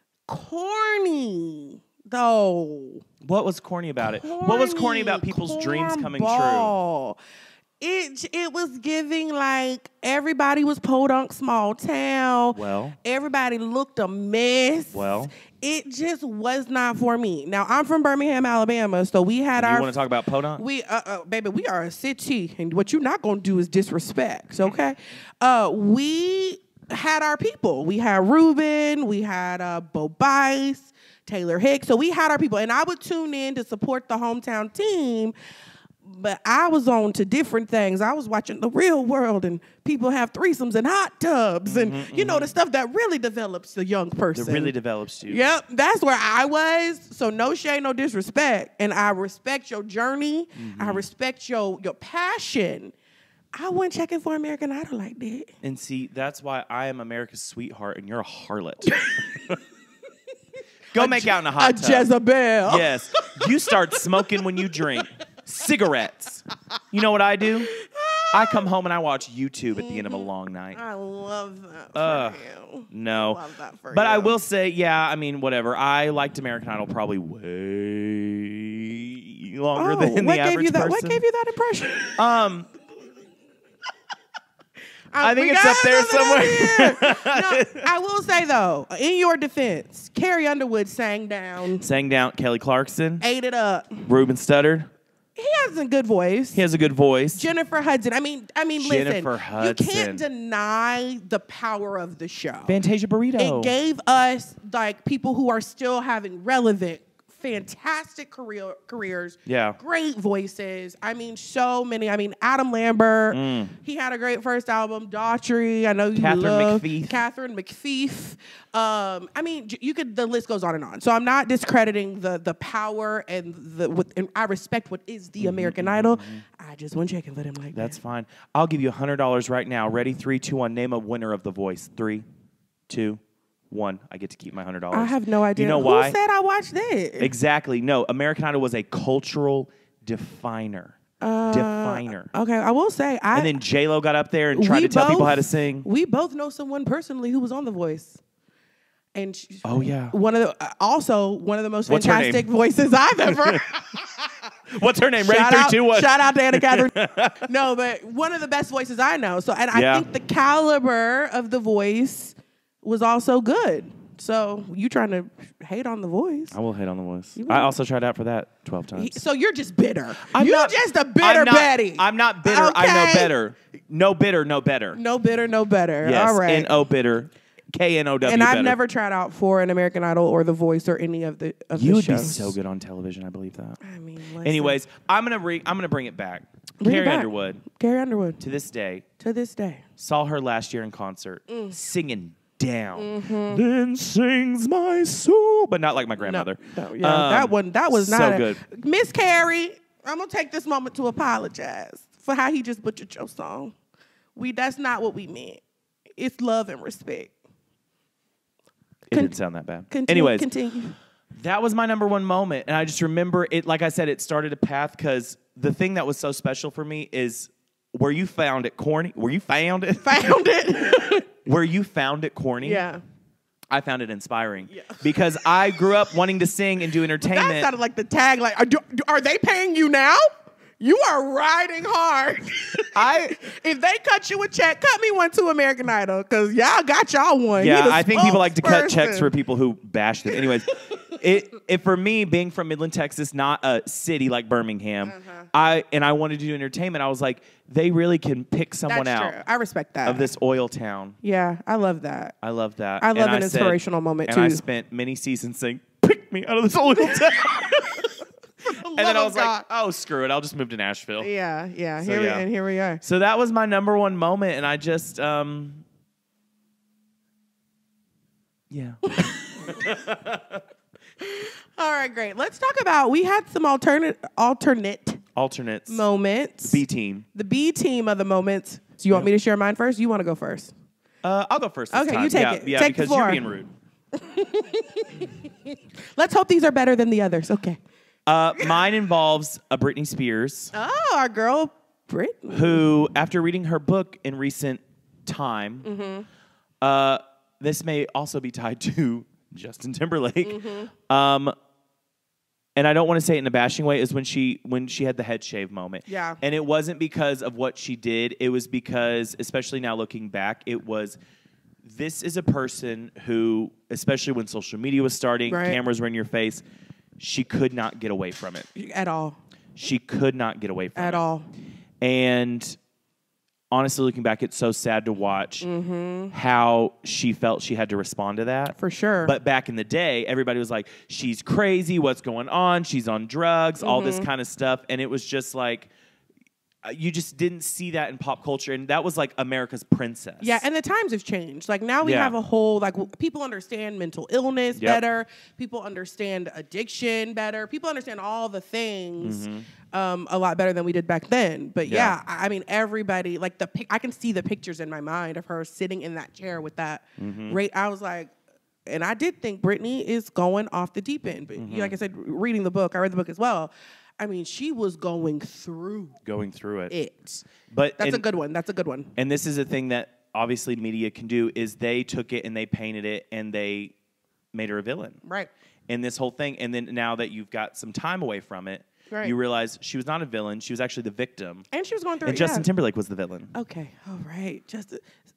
Corny though. what was corny about it? What was corny about people's dreams coming true? Cornball. It it was giving like everybody was podunk small town. Well. everybody looked a mess. Well. it just was not for me. Now I'm from Birmingham, Alabama, so we had You our. want to talk about Podunk? We, uh, uh, baby, we are a city, and what you're not gonna do is disrespect. Okay, uh, we had our people. We had Ruben. We had uh, Bo Bice, Taylor Hicks. So we had our people, and I would tune in to support the hometown team. But I was on to different things. I was watching The Real World, and people have threesomes and hot tubs, and Mm-hmm, you know the stuff that really develops the young person. It really develops you. Yep, that's where I was. So no shade, no disrespect, and I respect your journey. Mm-hmm. I respect your your passion. I wasn't checking for American Idol like that. And see, that's why I am America's sweetheart and you're a harlot. Go A make Je- out in a hot a tub. Jezebel. Yes. You start smoking when you drink. Cigarettes. You know what I do? I come home and I watch YouTube at the end of a long night. I love that for Ugh, you. No. I love that for but you. I will say, yeah, I mean, whatever. I liked American Idol probably way longer Oh, than what the gave average you that? person. What gave you that impression? Um, I, I think we it's got up there something up here. No, I will say though, in your defense, Carrie Underwood sang down, sang down Kelly Clarkson, ate it up. Ruben Studdard. He has a good voice. He has a good voice. Jennifer Hudson. I mean, I mean, Jennifer listen. Hudson. You can't deny the power of the show. Fantasia Burrito. It gave us like people who are still having relevant, fantastic career careers. Yeah. Great voices. I mean, so many. I mean, Adam Lambert. Mm. He had a great first album. Daughtry. I know you Catherine love McPhee. Catherine McPhee. Um, I mean, j- you could. The list goes on and on. So I'm not discrediting the the power and the. With, and I respect what is the American Idol. I just want checking for them like That's that. fine. I'll give you one hundred dollars right now. Ready? Three, two, one. Name a winner of The Voice. Three, two, one. I get to keep my one hundred dollars. I have no idea. You know Who why? said I watched it? Exactly. No, American Idol was a cultural definer. Uh, definer. Okay, I will say I. And then J-Lo got up there and tried we to tell people both- how to sing. We both know someone personally who was on The Voice, and she, Oh, yeah. one of the uh, also one of the most What's her fantastic name? voices I've ever. What's her name? Ready? shout Three, out, two, one. shout out to Anna Catherine. No, but one of the best voices I know. So, and I Yeah. think the caliber of The Voice was also good. So you trying to hate on The Voice? I will hit on The Voice. You I will. also tried out for that twelve times. He- so you're just bitter. I'm you're not- just a bitter I'm not, Betty. I'm not bitter. I know Okay? better. No bitter, no better. No bitter, no better. Yes. All right. N O bitter. K N O W And I've better. never tried out for an American Idol or The Voice or any of the of You the would be shows. so good on television. I believe that. I mean, listen. Anyways, I'm gonna bring. I'm gonna bring it back. Bring it Carrie back. Underwood. Carrie Underwood To this day, to this day. saw her last year in concert, Mm. singing down. Mm-hmm. Then sings my soul, but not like my grandmother. No, yeah, Um, that one that was so not a- good. Miss Carrie, I'm gonna take this moment to apologize for how he just butchered your song. We that's not what we meant. It's love and respect. It Con- didn't sound that bad. Continue, Anyways, continue. that was my number one moment, and I just remember it. Like I said, it started a path because the thing that was so special for me is where you found it corny. Where you found it. Found it. Where you found it corny. Yeah. I found it inspiring Yeah. because I grew up wanting to sing and do That entertainment. sounded like the tag. Like, are, do- are they paying you now? You are riding hard. I if they cut you a check, cut me one to American Idol because y'all got y'all one. He yeah, the I think people like to cut checks spokesperson. for people who bashed it. Anyways, it, it for me being from Midland, Texas, not a city like Birmingham, Uh-huh. I and I wanted to do entertainment. I was like, they really can pick someone That's out true. I respect that. of this oil town. Yeah, I love that. I love that. I love And an said- inspirational moment, and I too. spent many seasons saying, "Pick me out of this oil town." And then I was like, "Oh, screw it! I'll just move to Nashville." yeah, yeah. So, Here yeah. we and here we are. So that was my number one moment, and I just, um, yeah. All right, great. Let's talk about. We had some alternate alternate Alternates. moments. B team. The B team of the moments. So you want me to share mine first? You want to go first? Uh, I'll go first. This Okay, time. you take yeah, it. Yeah, Take the because you're floor. being rude. Let's hope these are better than the others. Okay. Uh, mine involves a Britney Spears Oh, our girl Britney. who, after reading her book in recent time, Mm-hmm. uh, this may also be tied to Justin Timberlake. Mm-hmm. Um, and I don't want to say it in a bashing way, is when she when she had the head shave moment. Yeah. And it wasn't because of what she did. It was because, especially now looking back, it was this is a person who, especially when social media was starting, Right. cameras were in your face, she could not get away from it. At all. She could not get away from At it. all. And honestly, looking back, it's so sad to watch Mm-hmm. how she felt she had to respond to that. For sure. But back in the day, everybody was like, she's crazy. What's going on? She's on drugs, all Mm-hmm. this kind of stuff. And it was just like, uh, you just didn't see that in pop culture. And that was like America's princess. Yeah, and the times have changed. Like now we Yeah. have a whole like w- people understand mental illness Yep. better. People understand addiction better. People understand all the things um, a lot better than we did back then. But yeah, Mm-hmm. Yeah. I I mean everybody like the pic- I can see the pictures in my mind of her sitting in that chair with that. Mm-hmm. Right, I was like, And I did think Britney is going off the deep end. But Mm-hmm. like I said, reading the book, I read the book as well. I mean, she was going through Going through it. it. But That's and, a good one. That's a good one. And this is a thing that obviously media can do is they took it and they painted it and they made her a villain. Right. In this whole thing. And then now that you've got some time away from it, Right. you realize she was not a villain. She was actually the victim. And she was going through And it. Justin yeah. Timberlake was the villain. Okay. All right. Just.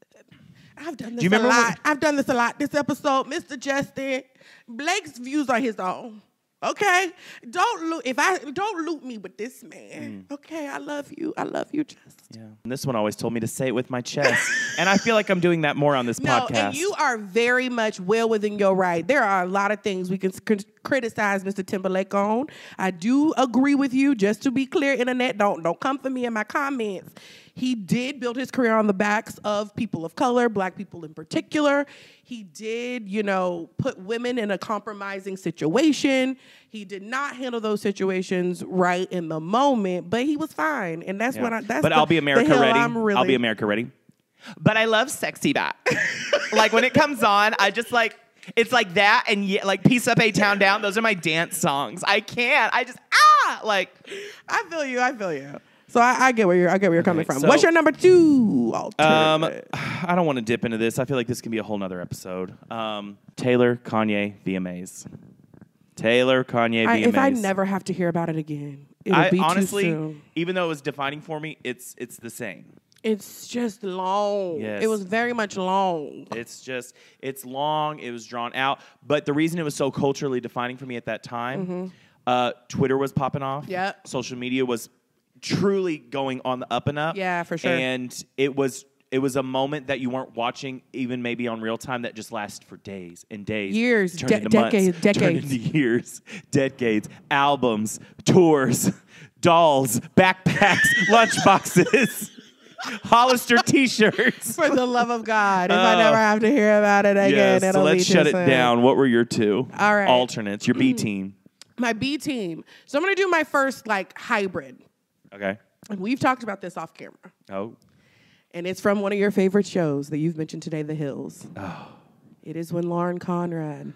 I've done this you a remember lot. when- I've done this a lot. This episode, Mister Justin, Blake's views are his own. Okay, don't loot if I don't loot me with this man. Mm. Okay, I love you. I love you, Justin. Yeah. And this one always told me to say it with my chest. And I feel like I'm doing that more on this No, podcast. and you are very much well within your right. There are a lot of things we can c- criticize Mister Timberlake on. I do agree with you. Just to be clear, internet, don't don't come for me in my comments. He did build his career on the backs of people of color, black people in particular. He did, you know, put women in a compromising situation. He did not handle those situations right in the moment, but he was fine, and that's Yeah. what I. That's but the, I'll be America the hill ready. I'm really, I'll be America ready. But I love sexy back. Like when it comes on, I just like it's like that and yeah, like Peace Up A Town Down. Those are my dance songs. I can't. I just ah like. I feel you. I feel you. So I, I get where you're. I get where you're coming Okay, from. so- What's your number two Um, alternative? I don't want to dip into this. I feel like this can be a whole nother episode. Um, Taylor, Kanye, V M As. Taylor, Kanye, I, V M As. if I never have to hear about it again, it'll I be honestly, too soon. even though it was defining for me, it's it's the same. It's just long. Yes. It was very much long. It's just, it's long, it was drawn out. But the reason it was so culturally defining for me at that time, uh, Twitter was popping off. Mm-hmm. Yep. Social media was truly going on the up and up. Yeah, for sure. And it was it was a moment that you weren't watching even maybe on real time that just lasted for days and days. Years, turned de- into months, decades, turned decades. into years, decades, albums, tours, dolls, backpacks, lunchboxes. Hollister T-shirts. For the love of God, if Oh. I never have to hear about it again, Yes, it'll so let's be shut too it soon. down. What were your two All right. alternates? Your B team. My B team. So I'm gonna do my first like hybrid, Okay. and we've talked about this off camera, Oh. and it's from one of your favorite shows that you've mentioned today, The Hills. Oh. It is when Lauren Conrad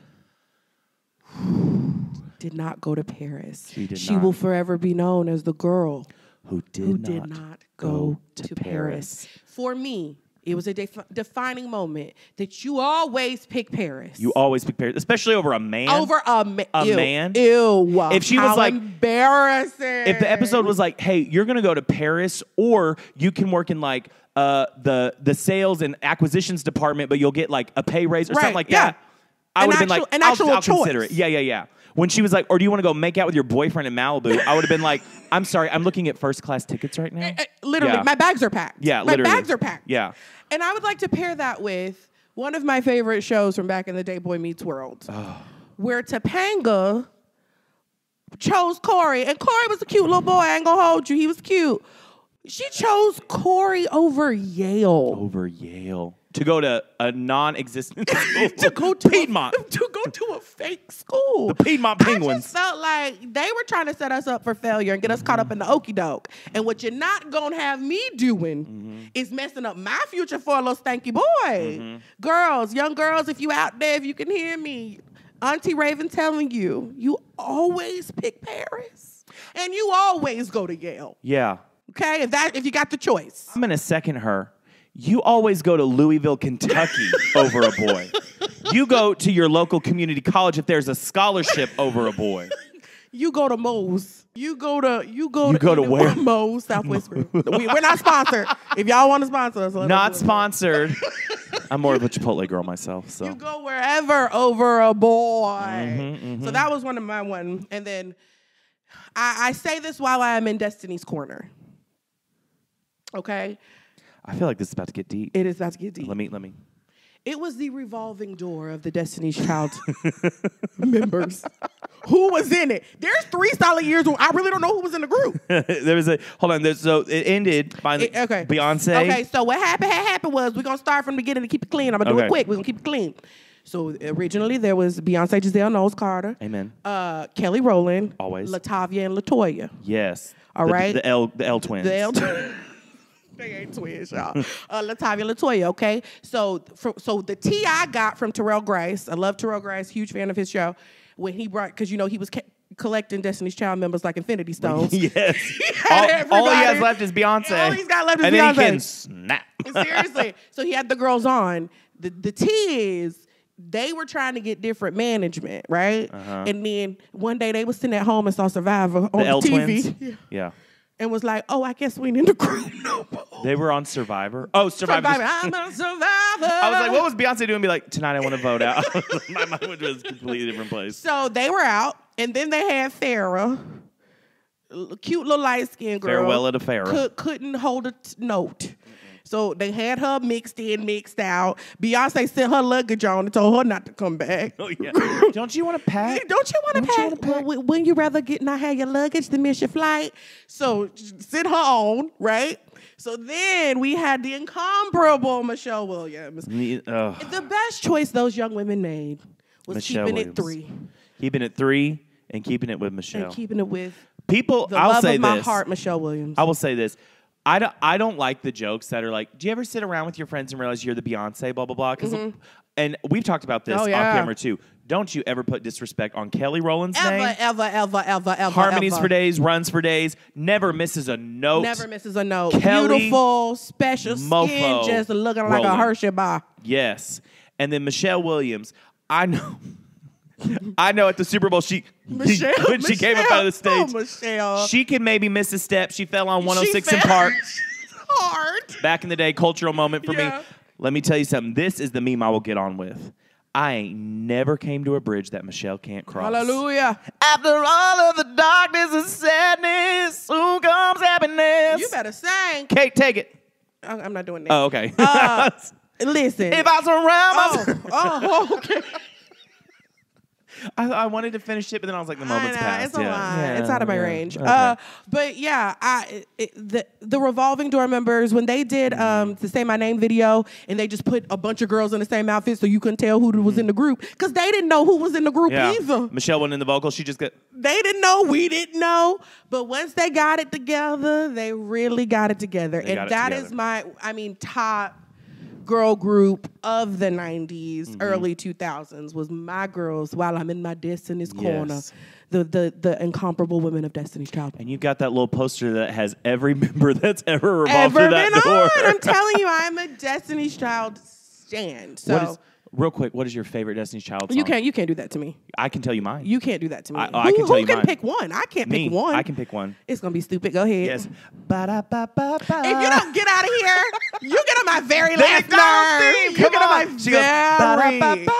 did not go to Paris. She did She not. will forever be known as the girl Who did who not, did not go to, Paris. For me, it was a def- defining moment that you always pick Paris. You always pick Paris, especially over a man. over a, ma- A ew, man? Ew. If she was How like- embarrassing. If the episode was like, "Hey, you're gonna go to Paris, or you can work in like uh, the the sales and acquisitions department, but you'll get like a pay raise or Right, something like yeah. that," I An would have been actual- like, an I'll, actual I'll consider choice. it. Yeah, yeah, yeah. When she was like, "Or do you want to go make out with your boyfriend in Malibu?" I would have been like, "I'm sorry, I'm looking at first class tickets right now." Uh, literally, Yeah. my bags are packed. Yeah, my literally. bags are packed. Yeah. And I would like to pair that with one of my favorite shows from back in the day, Boy Meets World, Oh. where Topanga chose Corey, and Corey was a cute little boy. I ain't gonna hold you; he was cute. She chose Corey over Yale. Over Yale to go to a non-existent school. to go to Piedmont. A, to go to a fake school. The Piedmont I Penguins. just felt like they were trying to set us up for failure and get us caught up in the okie doke. And what you're not gonna have me doing Mm-hmm. is messing up my future for a little stanky boy. Mm-hmm. Girls, young girls, if you out there, if you can hear me, Auntie Raven telling you, you always pick Paris, and you always go to Yale. Yeah. Okay, if that if you got the choice. I'm gonna second her. You always go to Louisville, Kentucky over a boy. You go to your local community college if there's a scholarship over a boy. You go to Moe's. You go to you go You to, go to either where? Moe's, Southwest. we, we're not sponsored. If y'all want to sponsor us, let Not us know. sponsored. I'm more of a Chipotle girl myself, so. You go wherever over a boy. Mm-hmm, So that was one of my one. And then I, I say this while I am in Destiny's Corner. Okay, I feel like this is about to get deep. it is about to get deep. Let me, let me. It was the revolving door of the Destiny's Child members. Who was in it? There's three solid years where I really don't know who was in the group. There was a, hold on, there's, so it ended by the, It- okay. Beyonce. Okay, so what happened, had happened was we're going to start from the beginning to keep it clean. I'm going to do Okay. it quick. We're going to keep it clean. So originally there was Beyonce, Giselle Knowles Carter, Amen. uh, Kelly Rowland, Always. Latavia, and Latoya. Yes. All the, right. The L, the L twins. The L- They ain't twins, y'all. Uh, Latavia Latoya, okay? So, for, so the tea I got from Terrell Grace, I love Terrell Grace, huge fan of his show, when he brought, because, you know, he was ca- collecting Destiny's Child members like Infinity Stones. Yes. He all, had all he has everybody. left is Beyonce. All he's got left is and Beyonce. And then he can snap. Seriously. So he had the girls on. The, the tea is, they were trying to get different management, right? Uh-huh. And then one day they was sitting at home and saw Survivor on The L T V. Twins? Yeah. Yeah. And was like, oh, I guess we ain't in the group no more. They were on Survivor. Oh, Survivor. Survivor. I'm a survivor. I was like, what was Beyonce doing? Be like, tonight I want to vote out. My mind went to a completely different place. So they were out, and then they had Farrah, l- cute little light skinned girl. Farewell to Farrah. Could, couldn't hold a t- note. So they had her mixed in, mixed out. Beyonce sent her luggage on and told her not to come back. Oh, yeah. Don't you want to pack? Don't you want to Don't you pack? wanna pack? Well, wouldn't you rather get not have your luggage than miss your flight? So send her on, right? So then we had the incomparable Michelle Williams. Me- ugh. The best choice those young women made was Michelle keeping Williams. it three. Keeping it three and keeping it with Michelle. And keeping it with People, the I'll love say of my this. heart, Michelle Williams. I will say this. I don't, I don't like the jokes that are like, do you ever sit around with your friends and realize you're the Beyonce, blah, blah, blah? 'Cause- And we've talked about this Oh, off yeah. camera, too. Don't you ever put disrespect on Kelly Rowland's ever, name. ever, ever, ever, ever, Harmonies ever. for days, runs for days, never misses a note. Never misses a note. Kelly Beautiful, special skin, Mofo just looking like Rowland. a Hershey bar. Yes. And then Michelle Williams, I know. I know at the Super Bowl, she Michelle, when she came up out of the Michelle, stage, oh, Michelle. she can maybe miss a step. She fell on one oh six She in fell- Park. Hard. Back in the day, cultural moment for Yeah. me. Let me tell you something. This is the meme I will get on with. I ain't never came to a bridge that Michelle can't cross. Hallelujah. After all of the darkness and sadness, soon comes happiness. You better sing. Kate, take it. I- I'm not doing that. Oh, okay. Uh, Listen. if I surround myself. oh, oh, okay. I, I wanted to finish it, but then I was like, the I moment's know, passed. it's a yeah. lot. Yeah, it's out of my yeah. range. Okay. Uh, but yeah, I it, the the revolving door members when they did um the Say My Name video and they just put a bunch of girls in the same outfit so you couldn't tell who was in the group because they didn't know who was in the group yeah. either. Michelle wasn't in the vocal. She just got. They didn't know, we didn't know. But once they got it together, they really got it together. They got and it that together. is my, I mean, top girl group of the nineties, Mm-hmm. early two thousands was my girls while I'm in my Destiny's corner. Yes. The, the, the incomparable women of Destiny's Child. And you've got that little poster that has every member that's ever revolved Ever through that been door. on. I'm telling you, I'm a Destiny's Child stan. So What is, real quick, what is your favorite Destiny's Child song? you can't you can't do that to me. I can tell you mine. You can't do that to me. I- oh, I who can tell who you can mine. pick one? I can't Me. pick one. I can pick one. It's gonna be stupid. Go ahead. Yes. Ba-da-ba-ba-ba. If you don't get out of here, you get on my very The last McDonald's nerve. theme, You come get on on. my She goes, very.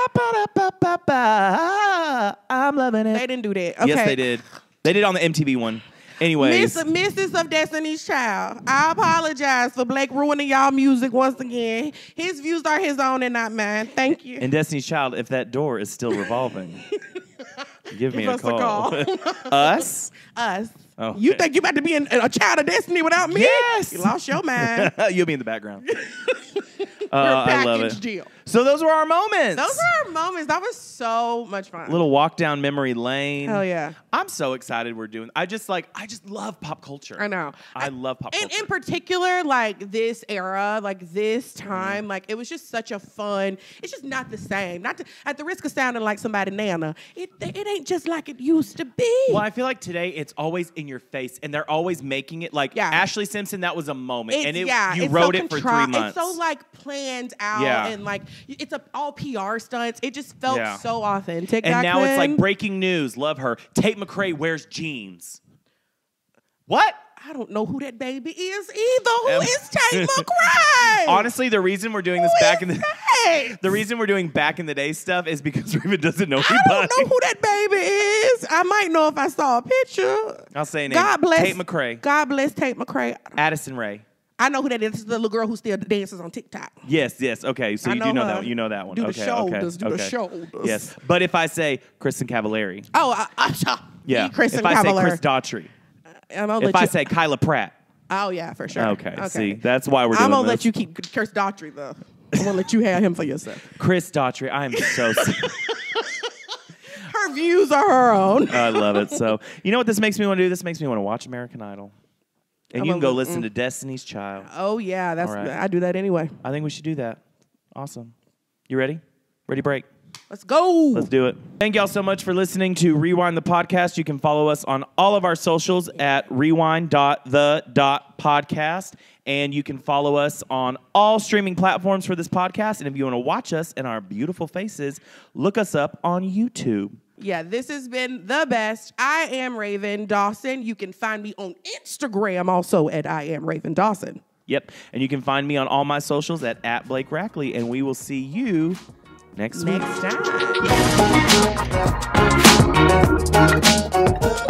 ba-da-ba-ba-ba-ba-ba. I'm loving it. They didn't do that. Okay. Yes, they did. They did on the M T V one. Anyways. Miss, Missus of Destiny's Child. I apologize for Blake ruining y'all music once again. His views are his own and not mine. Thank you. And Destiny's Child, if that door is still revolving, give me Give a us a call. call. Us? Us. Oh, You okay. think you about to be an, a child of destiny without me? Yes. You lost your mind. You'll be in the background. We're Uh, a I love package it. deal. So those were our moments. Those are our moments. That was so much fun. Little walk down memory lane. Hell yeah. I'm so excited we're doing. I just like. I just love pop culture. I know. I, love pop And culture. in particular, like this era, like this time, like it was just such a fun. It's just not the same. Not to, at the risk of sounding like somebody Nana. It it ain't just like it used to be. Well, I feel like today it's always in your face, and they're always making it like Yeah. Ashley Simpson. That was a moment, It's, and it, yeah, you it's wrote so it for contri- three months. It's so like planned out, Yeah. and like it's a all P R stunts. It just felt Yeah. so authentic. and back now it's like then. breaking news. Love her. Tate McRae wears jeans. What? I don't know who that baby is either. Who Em- is Tate McRae? Honestly, the reason we're doing this Who back is in the that? the reason we're doing back in the day stuff is because Reba doesn't know I anybody. don't know who that baby is. I might know if I saw a picture. I'll say a name. God bless Tate McRae. God bless Tate McRae. Addison Rae. I know who that is. This is the little girl who still dances on TikTok. Yes, yes. Okay, so I you know do know her. that one. You know that one. Do the okay, shoulders, okay, do the okay. shoulders. Yes, but if I say Kristen Cavallari, Oh, uh, uh, yeah. Kristen if I say Cavallari. Chris Daughtry, I'm gonna if let I you, say Kyla Pratt, oh yeah, for sure. okay, see, that's why we're doing I'm gonna this. let you keep Chris Daughtry though. I'm gonna let you have him for yourself. Chris Daughtry. I am so. Her views are her own. I love it. So you know what this makes me want to do? This makes me want to watch American Idol. And I'm you can a go little- listen mm. to Destiny's Child. Oh yeah, that's All right. I do that anyway. I think we should do that. Awesome. You ready? Ready, break. Let's go. Let's do it. Thank y'all so much for listening to Rewind the Podcast. You can follow us on all of our socials at rewind dot the dot podcast. And you can follow us on all streaming platforms for this podcast. And if you want to watch us and our beautiful faces, look us up on YouTube. Yeah, this has been the best. I am Raven Dawson. You can find me on Instagram also at I am Raven Dawson. Yep. And you can find me on all my socials at, at Blake Rackley. And we will see you next week. Next time.